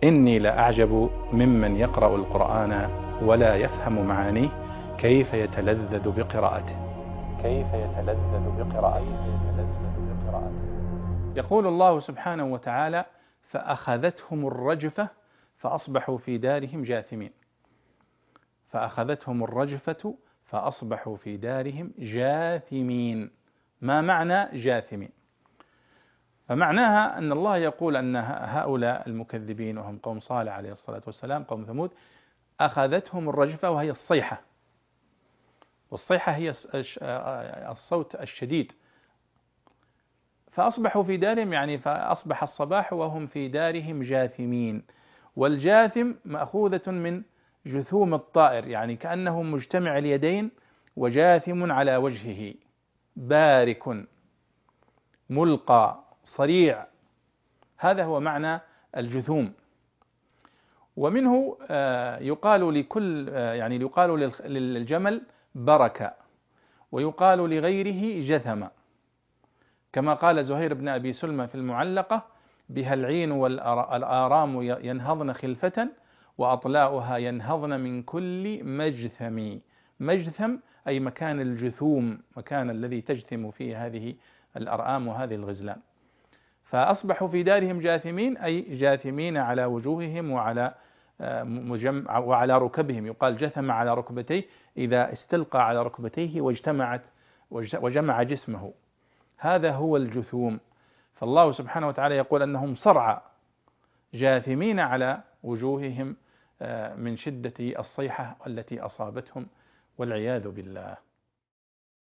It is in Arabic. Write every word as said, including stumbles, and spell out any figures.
إني لأعجب ممن يقرأ القرآن ولا يفهم معانيه كيف يتلذذ بقراءته كيف يتلذذ بقراءته يقول الله سبحانه وتعالى: فأخذتهم الرجفة فأصبحوا في دارهم جاثمين. فأخذتهم الرجفة فأصبحوا في دارهم جاثمين. ما معنى جاثمين؟ فمعناها أن الله يقول أن هؤلاء المكذبين وهم قوم صالح عليه الصلاة والسلام، قوم ثمود، أخذتهم الرجفة وهي الصيحة، والصيحة هي الصوت الشديد، فأصبحوا في دارهم، يعني فأصبح الصباح وهم في دارهم جاثمين. والجاثم مأخوذة من جثوم الطائر، يعني كأنه مجتمع اليدين وجاثم على وجهه، بارك ملقى صريع، هذا هو معنى الجثوم. ومنه يقال لكل يعني يقال للجمل بركة، ويقال لغيره جثم، كما قال زهير بن أبي سلمى في المعلقة: بها العين والآرام ينهضن خلفة وأطلاؤها ينهضن من كل مجثم. مجثم أي مكان الجثوم، مكان الذي تجثم فيه هذه الأرآم وهذه الغزلان. فأصبحوا في دارهم جاثمين، أي جاثمين على وجوههم وعلى مجمع وعلى ركبهم. يقال جثم على ركبتيه إذا استلقى على ركبتيه واجتمعت وجمع جسمه، هذا هو الجثوم. فالله سبحانه وتعالى يقول أنهم صرعى جاثمين على وجوههم من شدة الصيحة التي أصابتهم، والعياذ بالله.